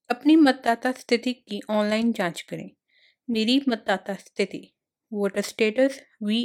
अपनी मतदाता स्थिति की ऑनलाइन जांच करें। मेरी मतदाता स्थिति वोटर स्टेटस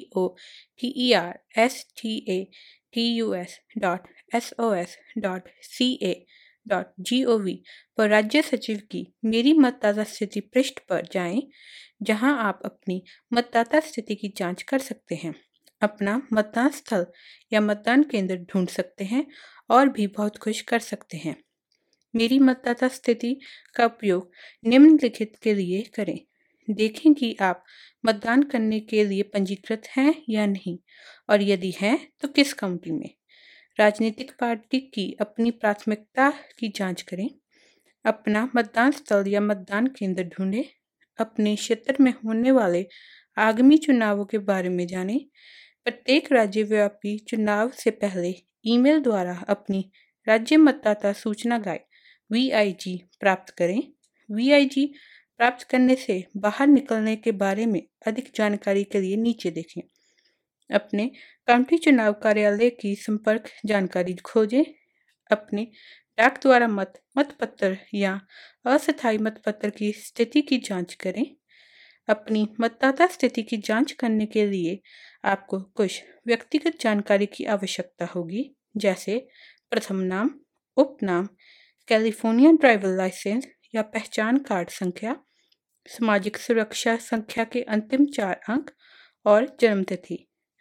voterstatus.sos.ca.gov पर राज्य सचिव की मेरी मतदाता स्थिति पृष्ठ पर जाएं, जहां आप अपनी मतदाता स्थिति की जांच कर सकते हैं, अपना मतदान स्थल या मतदान केंद्र ढूंढ सकते हैं और भी बहुत कुछ कर सकते हैं। मेरी मतदाता स्थिति का उपयोग निम्नलिखित के लिए करें। देखें कि आप मतदान करने के लिए पंजीकृत हैं या नहीं, और यदि हैं तो किस काउंटी में। राजनीतिक पार्टी की अपनी प्राथमिकता की जांच करें। अपना मतदान स्थल या मतदान केंद्र ढूंढें। अपने क्षेत्र में होने वाले आगामी चुनावों के बारे में जानें। प्रत्येक राज्यव्यापी चुनाव से पहले ईमेल द्वारा अपनी राज्य मतदाता सूचना गाइड VIG प्राप्त करें। VIG प्राप्त करने से बाहर निकलने के बारे में अधिक जानकारी के लिए नीचे देखें। अपने काउंटी चुनाव कार्यालय की संपर्क जानकारी खोजें। अपने डाक द्वारा मतपत्र या अस्थायी मतपत्र की स्थिति की जांच करें। अपनी मतदाता स्थिति की जांच करने के लिए आपको कुछ व्यक्तिगत जानकारी की आवश्यकता होगी, जैसे प्रथम नाम, उपनाम, कैलिफोर्निया ड्राइवर लाइसेंस या पहचान कार्ड संख्या, सामाजिक सुरक्षा संख्या के अंतिम 4 अंक और जन्मतिथि।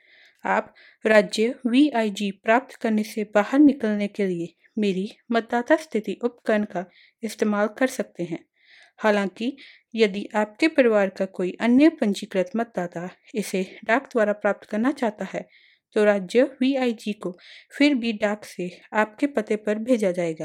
आप राज्य VIG प्राप्त करने से बाहर निकलने के लिए मेरी मतदाता स्थिति उपकरण का इस्तेमाल कर सकते हैं। हालांकि यदि आपके परिवार का कोई अन्य पंजीकृत मतदाता इसे डाक द्वारा प्राप्त करना चाहता है, तो राज्य VIG को फिर भी डाक से आपके पते पर भेजा जाएगा।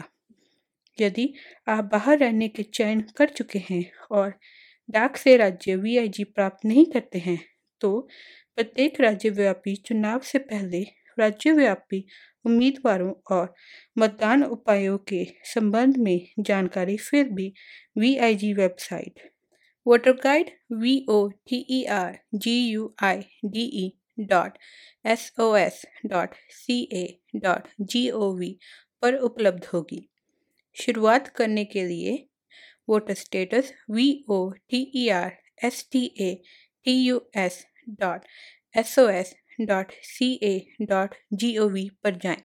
यदि आप बाहर रहने के चयन कर चुके हैं और डाक से राज्य VIG प्राप्त नहीं करते हैं, तो प्रत्येक राज्यव्यापी चुनाव से पहले राज्यव्यापी उम्मीदवारों और मतदान उपायों के संबंध में जानकारी फिर भी VIG website voter guide voterguide.sos.ca.gov पर उपलब्ध होगी। शुरुआत करने के लिए वोटर स्टेटस voterstatus.sos.ca.gov पर जाएं।